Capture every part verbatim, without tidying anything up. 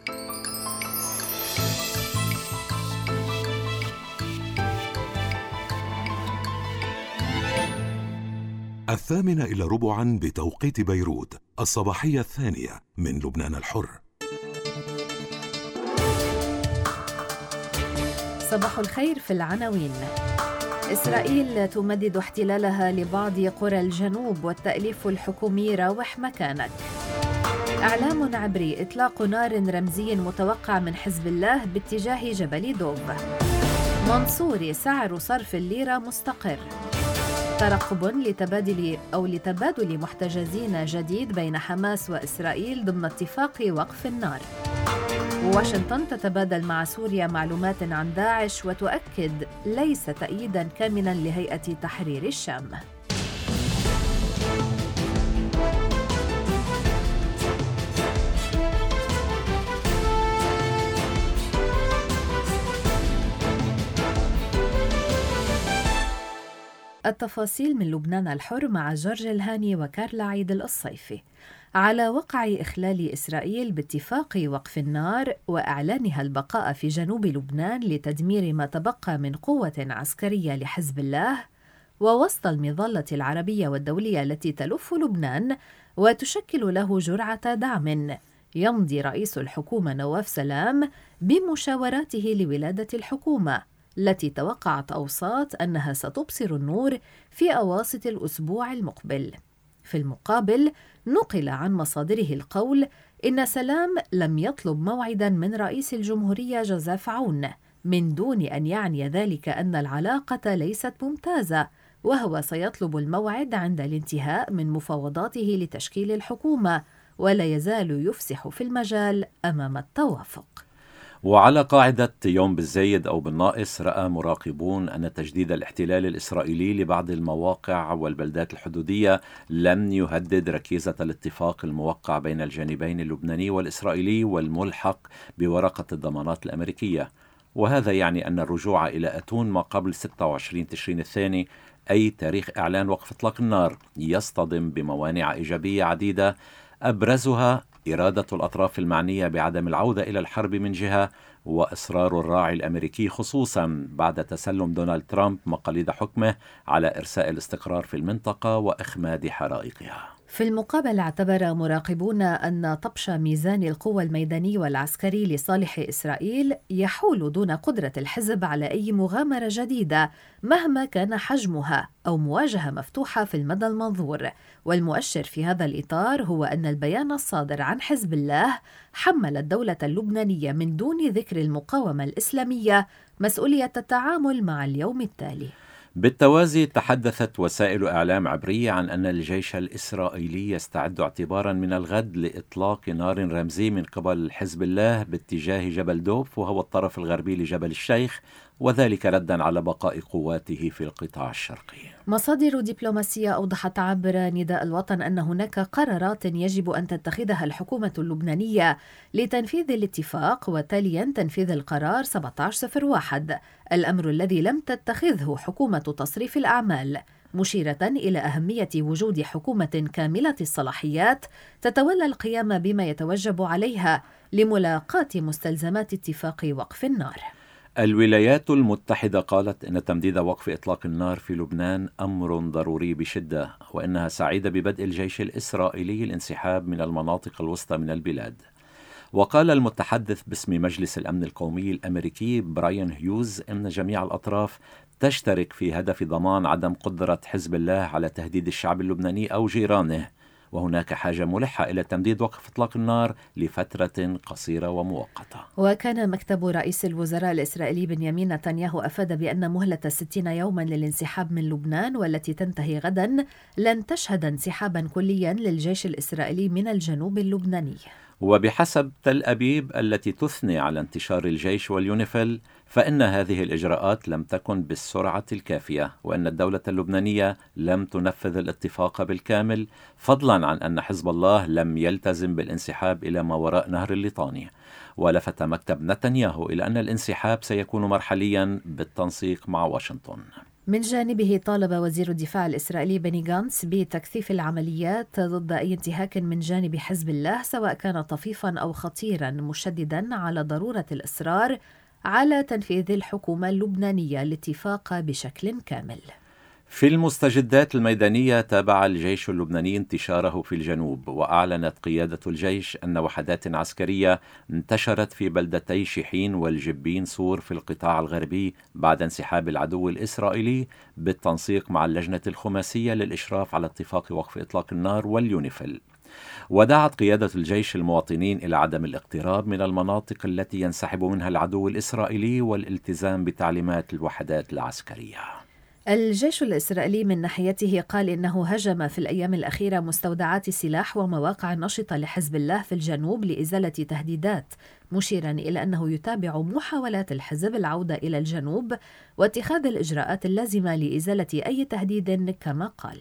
الثامنة إلى ربعا بتوقيت بيروت، الصباحية الثانية من لبنان الحر. صباح الخير. في العناوين: إسرائيل تمدد احتلالها لبعض قرى الجنوب والتأليف الحكومي راوح مكانك. إعلام عبري: إطلاق نار رمزي متوقع من حزب الله باتجاه جبل دوب. منصوري: سعر صرف الليرة مستقر. ترقب لتبادل أو لتبادل محتجزين جديد بين حماس وإسرائيل ضمن اتفاق وقف النار. واشنطن تتبادل مع سوريا معلومات عن داعش وتؤكد ليس تأييداً كاملاً لهيئة تحرير الشام. التفاصيل من لبنان الحر مع جورج الهاني وكارلا عيد الصيفي. على وقع إخلال إسرائيل باتفاق وقف النار وإعلانها البقاء في جنوب لبنان لتدمير ما تبقى من قوة عسكرية لحزب الله، ووسط المظلة العربية والدولية التي تلف لبنان وتشكل له جرعة دعم، يمضي رئيس الحكومة نواف سلام بمشاوراته لولادة الحكومة التي توقعت أوساط أنها ستبصر النور في أواسط الأسبوع المقبل. في المقابل، نقل عن مصادره القول إن سلام لم يطلب موعداً من رئيس الجمهورية جوزيف عون، من دون أن يعني ذلك أن العلاقة ليست ممتازة، وهو سيطلب الموعد عند الانتهاء من مفاوضاته لتشكيل الحكومة، ولا يزال يفسح في المجال أمام التوافق. وعلى قاعدة يوم بالزايد أو بالناقص، رأى مراقبون أن تجديد الاحتلال الإسرائيلي لبعض المواقع والبلدات الحدودية لم يهدد ركيزة الاتفاق الموقع بين الجانبين اللبناني والإسرائيلي والملحق بورقة الضمانات الأمريكية. وهذا يعني أن الرجوع إلى أتون ما قبل ستة وعشرين تشرين الثاني، أي تاريخ إعلان وقف إطلاق النار، يصطدم بموانع إيجابية عديدة، أبرزها إرادة الأطراف المعنية بعدم العودة إلى الحرب من جهة، وإصرار الراعي الأمريكي خصوصا بعد تسلم دونالد ترامب مقاليد حكمه على إرساء الاستقرار في المنطقة وإخماد حرائقها. في المقابل، اعتبر مراقبون أن طبش ميزان القوى الميداني والعسكري لصالح إسرائيل يحول دون قدرة الحزب على أي مغامرة جديدة مهما كان حجمها أو مواجهة مفتوحة في المدى المنظور. والمؤشر في هذا الإطار هو أن البيان الصادر عن حزب الله حمل الدولة اللبنانية من دون ذكر المقاومة الإسلامية مسؤولية التعامل مع اليوم التالي. بالتوازي، تحدثت وسائل إعلام عبرية عن أن الجيش الإسرائيلي يستعد اعتبارا من الغد لإطلاق نار رمزي من قبل حزب الله باتجاه جبل دوف، وهو الطرف الغربي لجبل الشيخ، وذلك ردا على بقاء قواته في القطاع الشرقي. مصادر دبلوماسية أوضحت عبر نداء الوطن أن هناك قرارات يجب أن تتخذها الحكومة اللبنانية لتنفيذ الاتفاق، وتاليا تنفيذ القرار سبعة عشر صفر واحد، الأمر الذي لم تتخذه حكومة تصريف الأعمال، مشيرة إلى أهمية وجود حكومة كاملة الصلاحيات تتولى القيام بما يتوجب عليها لملاقاة مستلزمات اتفاق وقف النار. الولايات المتحدة قالت إن تمديد وقف إطلاق النار في لبنان أمر ضروري بشدة، وإنها سعيدة ببدء الجيش الإسرائيلي الانسحاب من المناطق الوسطى من البلاد. وقال المتحدث باسم مجلس الأمن القومي الأمريكي براين هيوز إن جميع الأطراف تشترك في هدف ضمان عدم قدرة حزب الله على تهديد الشعب اللبناني أو جيرانه، وهناك حاجة ملحة إلى تمديد وقف إطلاق النار لفترة قصيرة ومؤقتة. وكان مكتب رئيس الوزراء الإسرائيلي بنيامين نتنياهو أفاد بأن مهلة ستين يوما للانسحاب من لبنان والتي تنتهي غدا لن تشهد انسحابا كليا للجيش الإسرائيلي من الجنوب اللبناني. وبحسب تل أبيب التي تثني على انتشار الجيش واليونيفيل، فإن هذه الإجراءات لم تكن بالسرعة الكافية، وأن الدولة اللبنانية لم تنفذ الاتفاق بالكامل، فضلا عن أن حزب الله لم يلتزم بالانسحاب إلى ما وراء نهر الليطاني. ولفت مكتب نتنياهو إلى أن الانسحاب سيكون مرحليا بالتنسيق مع واشنطن. من جانبه طالب وزير الدفاع الإسرائيلي بني غانتس بتكثيف العمليات ضد أي انتهاك من جانب حزب الله سواء كان طفيفا أو خطيرا، مشددا على ضرورة الإصرار على تنفيذ الحكومة اللبنانية الاتفاق بشكل كامل. في المستجدات الميدانية تابع الجيش اللبناني انتشاره في الجنوب، وأعلنت قيادة الجيش أن وحدات عسكرية انتشرت في بلدتي شيحين والجبين سور في القطاع الغربي بعد انسحاب العدو الإسرائيلي بالتنسيق مع اللجنة الخماسية للإشراف على اتفاق وقف إطلاق النار واليونيفيل. ودعت قيادة الجيش المواطنين إلى عدم الاقتراب من المناطق التي ينسحب منها العدو الإسرائيلي والالتزام بتعليمات الوحدات العسكرية. الجيش الإسرائيلي من ناحيته قال إنه هجم في الأيام الأخيرة مستودعات سلاح ومواقع نشطة لحزب الله في الجنوب لإزالة تهديدات، مشيرا إلى أنه يتابع محاولات الحزب العودة إلى الجنوب واتخاذ الإجراءات اللازمة لإزالة أي تهديد كما قال.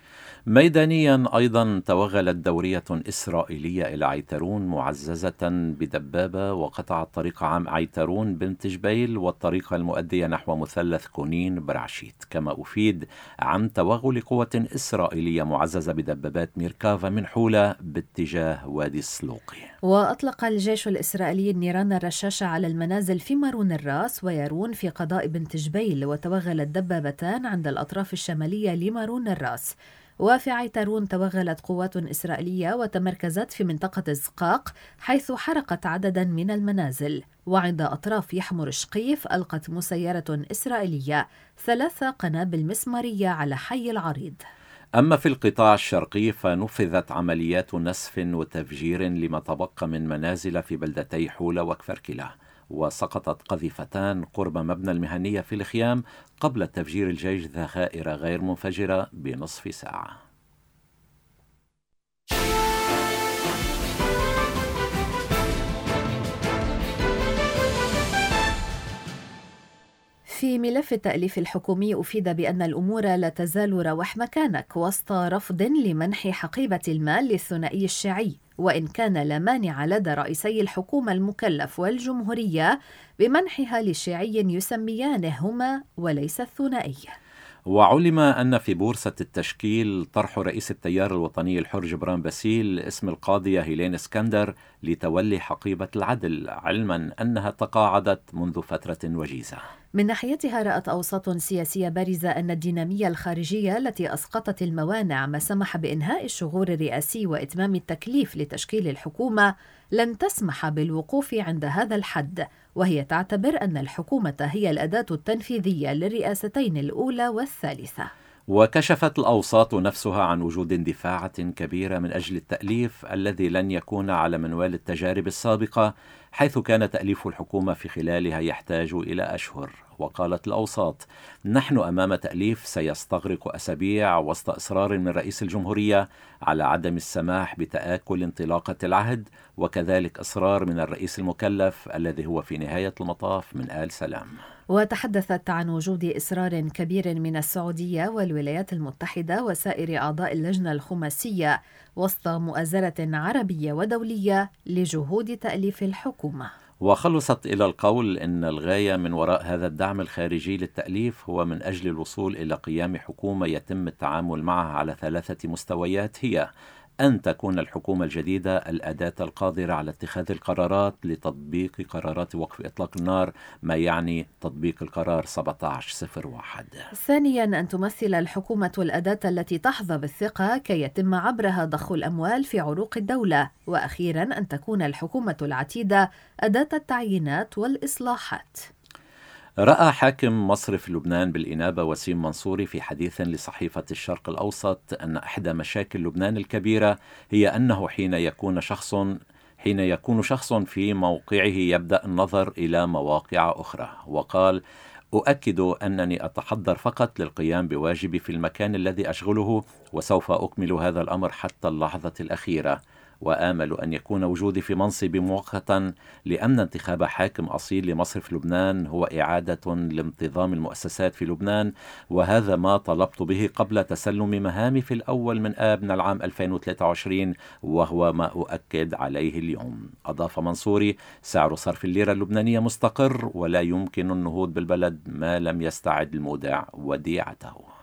ميدانيا أيضا توغلت دورية إسرائيلية إلى عيترون معززة بدبابة وقطعت طريق عام عيترون بنت جبيل والطريق المؤدية نحو مثلث كونين برعشيت، كما أفيد عن توغل قوة إسرائيلية معززة بدبابات ميركافا من حولة باتجاه وادي السلوقي. وأطلق الجيش الإسرائيلي النيران الرشاشة على المنازل في مارون الراس ويارون في قضاء بنت جبيل، وتوغلت دبابتان عند الأطراف الشمالية لمارون الراس. وفي عيترون توغلت قوات إسرائيلية وتمركزت في منطقة الزقاق حيث حرقت عددا من المنازل. وعند أطراف يحمر شقيف ألقت مسيرة إسرائيلية ثلاث قنابل مسمارية على حي العريض. أما في القطاع الشرقي فنفذت عمليات نسف وتفجير لما تبقى من منازل في بلدتي حولة وكفركلة، وسقطت قذيفتان قرب مبنى المهنية في الخيام قبل تفجير الجيش ذخائر غير منفجرة بنصف ساعة. في ملف التأليف الحكومي أفيد بأن الأمور لا تزال روح مكانك وسط رفض لمنح حقيبة المال للثنائي الشيعي، وإن كان لا مانع لدى رئيسي الحكومة المكلف والجمهورية بمنحها لشيعي يسميانه هما وليس الثنائي. وعلم أن في بورصة التشكيل طرح رئيس التيار الوطني الحر جبران باسيل اسم القاضية هيلين اسكندر لتولي حقيبة العدل، علما أنها تقاعدت منذ فترة وجيزة. من ناحيتها رأت أوساط سياسية بارزة أن الدينامية الخارجية التي أسقطت الموانع ما سمح بإنهاء الشغور الرئاسي وإتمام التكليف لتشكيل الحكومة لن تسمح بالوقوف عند هذا الحد، وهي تعتبر أن الحكومة هي الأداة التنفيذية للرئاستين الأولى والثالثة. وكشفت الأوساط نفسها عن وجود اندفاعة كبيرة من أجل التأليف الذي لن يكون على منوال التجارب السابقة، حيث كان تأليف الحكومة في خلالها يحتاج إلى أشهر. وقالت الأوساط: نحن أمام تأليف سيستغرق أسابيع وسط إصرار من رئيس الجمهورية على عدم السماح بتآكل انطلاقة العهد، وكذلك إصرار من الرئيس المكلف الذي هو في نهاية المطاف من آل سلام. وتحدثت عن وجود إصرار كبير من السعودية والولايات المتحدة وسائر أعضاء اللجنة الخماسية وسط مؤازرة عربية ودولية لجهود تأليف الحكومة. وخلصت إلى القول إن الغاية من وراء هذا الدعم الخارجي للتأليف هو من أجل الوصول إلى قيام حكومة يتم التعامل معها على ثلاثة مستويات، هي أن تكون الحكومة الجديدة الأداة القادرة على اتخاذ القرارات لتطبيق قرارات وقف إطلاق النار، ما يعني تطبيق القرار سبعة عشر صفر واحد. ثانياً، أن تمثل الحكومة الأداة التي تحظى بالثقة كي يتم عبرها ضخ الأموال في عروق الدولة. وأخيراً، أن تكون الحكومة العتيدة أداة التعيينات والإصلاحات. رأى حاكم مصرف لبنان بالإنابة وسيم منصوري في حديث لصحيفة الشرق الأوسط أن إحدى مشاكل لبنان الكبيرة هي أنه حين يكون شخص حين يكون شخص في موقعه يبدأ النظر إلى مواقع أخرى. وقال: أؤكد أنني أتحضر فقط للقيام بواجبي في المكان الذي أشغله، وسوف أكمل هذا الأمر حتى اللحظة الأخيرة. وآمل أن يكون وجودي في منصبي مؤقتا لأن انتخاب حاكم أصيل لمصرف لبنان هو إعادة لانتظام المؤسسات في لبنان، وهذا ما طلبت به قبل تسلم مهامي في الأول من آب من العام ألفين وثلاثة وعشرين، وهو ما أؤكد عليه اليوم. أضاف منصوري: سعر صرف الليرة اللبنانية مستقر ولا يمكن النهوض بالبلد ما لم يستعد المودع وديعته.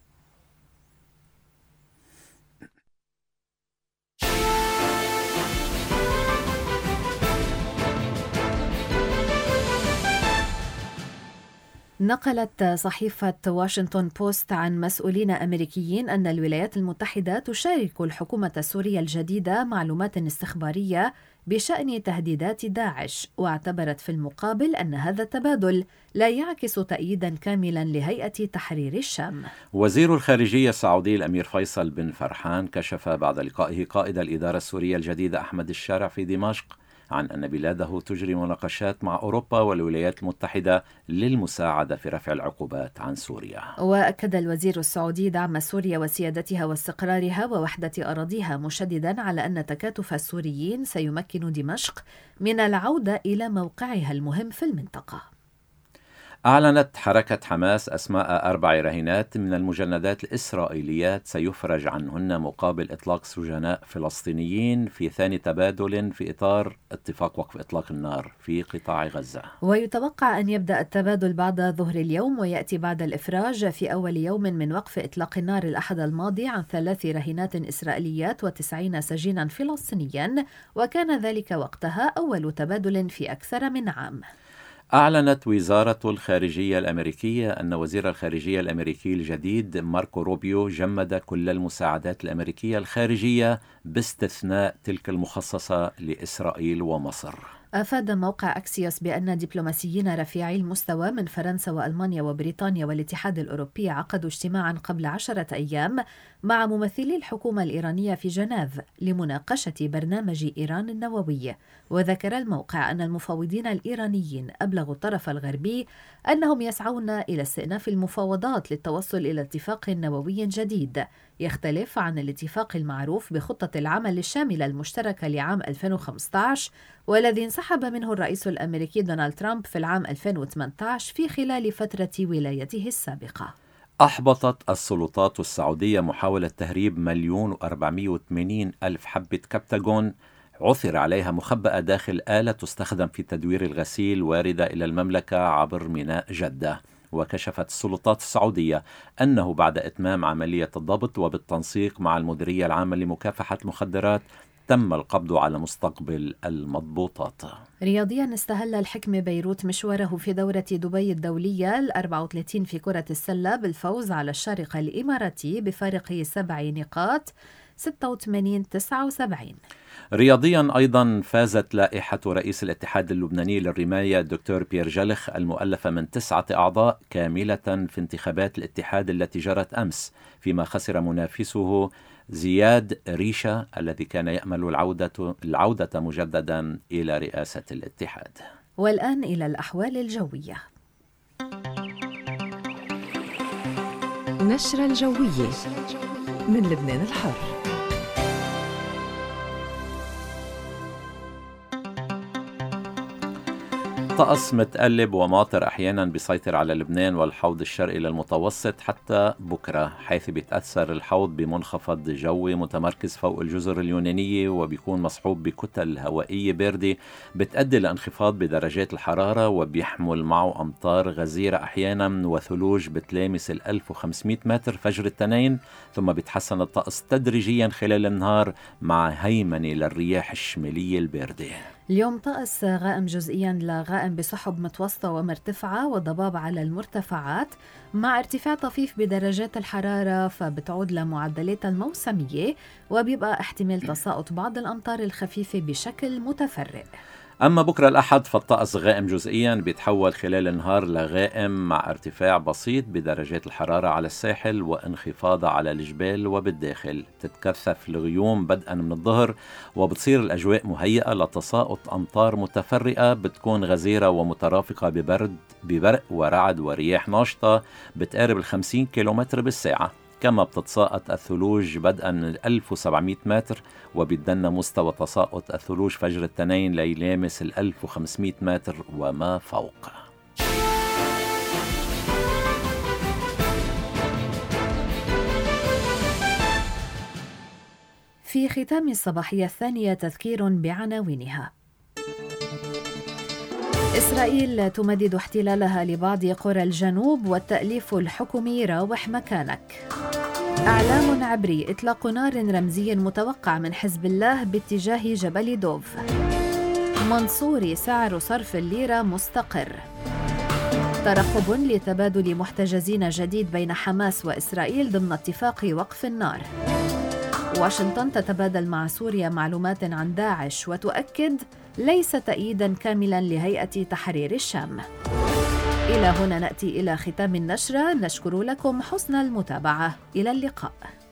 نقلت صحيفة واشنطن بوست عن مسؤولين أمريكيين أن الولايات المتحدة تشارك الحكومة السورية الجديدة معلومات استخبارية بشأن تهديدات داعش، واعتبرت في المقابل أن هذا التبادل لا يعكس تأييدا كاملا لهيئة تحرير الشام. وزير الخارجية السعودي الأمير فيصل بن فرحان كشف بعد لقائه قائد الإدارة السورية الجديدة أحمد الشارع في دمشق عن أن بلاده تجري مناقشات مع أوروبا والولايات المتحدة للمساعدة في رفع العقوبات عن سوريا. وأكد الوزير السعودي دعم سوريا وسيادتها واستقرارها ووحدة أراضيها، مشددا على أن تكاتف السوريين سيمكن دمشق من العودة إلى موقعها المهم في المنطقة. أعلنت حركة حماس أسماء أربع رهينات من المجندات الإسرائيليات سيفرج عنهن مقابل إطلاق سجناء فلسطينيين في ثاني تبادل في إطار اتفاق وقف إطلاق النار في قطاع غزة. ويتوقع أن يبدأ التبادل بعد ظهر اليوم، ويأتي بعد الإفراج في أول يوم من وقف إطلاق النار الأحد الماضي عن ثلاث رهينات إسرائيليات وتسعين سجينا فلسطينيا، وكان ذلك وقتها أول تبادل في أكثر من عام. أعلنت وزارة الخارجية الأمريكية أن وزير الخارجية الأمريكي الجديد ماركو روبيو جمد كل المساعدات الأمريكية الخارجية باستثناء تلك المخصصة لإسرائيل ومصر. أفاد موقع أكسيوس بأن دبلوماسيين رفيعي المستوى من فرنسا وألمانيا وبريطانيا والاتحاد الأوروبي عقدوا اجتماعا قبل عشرة أيام مع ممثلي الحكومة الإيرانية في جنيف لمناقشة برنامج إيران النووي. وذكر الموقع أن المفاوضين الإيرانيين أبلغوا الطرف الغربي أنهم يسعون إلى استئناف المفاوضات للتوصل إلى اتفاق نووي جديد يختلف عن الاتفاق المعروف بخطة العمل الشاملة المشتركة لعام ألفين وخمسة عشر، والذي انسحب منه الرئيس الأمريكي دونالد ترامب في العام ألفين وثمانية عشر في خلال فترة ولايته السابقة. أحبطت السلطات السعودية محاولة تهريب مليون وأربعمائة وثمانين ألف حبة كبتاغون عثر عليها مخبأة داخل آلة تستخدم في تدوير الغسيل واردة إلى المملكة عبر ميناء جدة. وكشفت السلطات السعودية أنه بعد إتمام عملية الضبط وبالتنسيق مع المديرية العامة لمكافحة المخدرات تم القبض على مستقبل المضبوطات. رياضيا، استهل الحكم بيروت مشواره في دورة دبي الدولية الأربعة وثلاثين في كرة السلة بالفوز على الشارقة الإماراتي بفارق سبع نقاط ستة وثمانين تسعة وسبعين. رياضيا أيضا فازت لائحة رئيس الاتحاد اللبناني للرماية الدكتور بيير جلخ المؤلفة من تسعة أعضاء كاملة في انتخابات الاتحاد التي جرت أمس، فيما خسر منافسه زياد ريشة الذي كان يأمل العودة, العودة مجددا إلى رئاسة الاتحاد. والآن إلى الأحوال الجوية. نشرة الجوية من لبنان الحر. طقس متقلب وماطر أحيانا بيسيطر على لبنان والحوض الشرقي للمتوسط حتى بكرة، حيث بيتأثر الحوض بمنخفض جوي متمركز فوق الجزر اليونانية وبيكون مصحوب بكتل هوائية باردة بتؤدي لانخفاض بدرجات الحرارة، وبيحمل معه أمطار غزيرة أحيانا وثلوج بتلامس ال ألف وخمسمائة متر فجر التنين، ثم بيتحسن الطقس تدريجيا خلال النهار مع هيمنة للرياح الشمالية الباردة. اليوم طقس غائم جزئيا لغائم بسحب متوسطة ومرتفعة وضباب على المرتفعات مع ارتفاع طفيف بدرجات الحرارة، فبتعود لمعدلات الموسمية وبيبقى احتمال تساقط بعض الأمطار الخفيفة بشكل متفرق. أما بكرة الأحد فالطقس غائم جزئيا بيتحول خلال النهار لغائم مع ارتفاع بسيط بدرجات الحرارة على الساحل وانخفاض على الجبال وبالداخل. تتكثف الغيوم بدءا من الظهر وبتصير الأجواء مهيئة لتساقط أمطار متفرقة بتكون غزيرة ومترافقة ببرد ببرق ورعد ورياح ناشطة بتقارب الخمسين كيلومتر بالساعة. كما بتتساقط الثلوج بدءا من ألف وسبعمئة متر، وبيدن مستوى تساقط الثلوج فجر التنين ليلامس ال ألف وخمسمئة متر وما فوق. في ختام الصباحية الثانية تذكير بعناوينها. إسرائيل تمدد احتلالها لبعض قرى الجنوب والتأليف الحكومي راوح مكانك. أعلام عبري إطلاق نار رمزي متوقع من حزب الله باتجاه جبل دوف. منصوري سعر صرف الليرة مستقر. ترقب لتبادل محتجزين جديد بين حماس وإسرائيل ضمن اتفاق وقف النار. واشنطن تتبادل مع سوريا معلومات عن داعش وتؤكد ليس تأييداً كاملاً لهيئة تحرير الشام. إلى هنا نأتي إلى ختام النشرة، نشكر لكم حسن المتابعة، إلى اللقاء.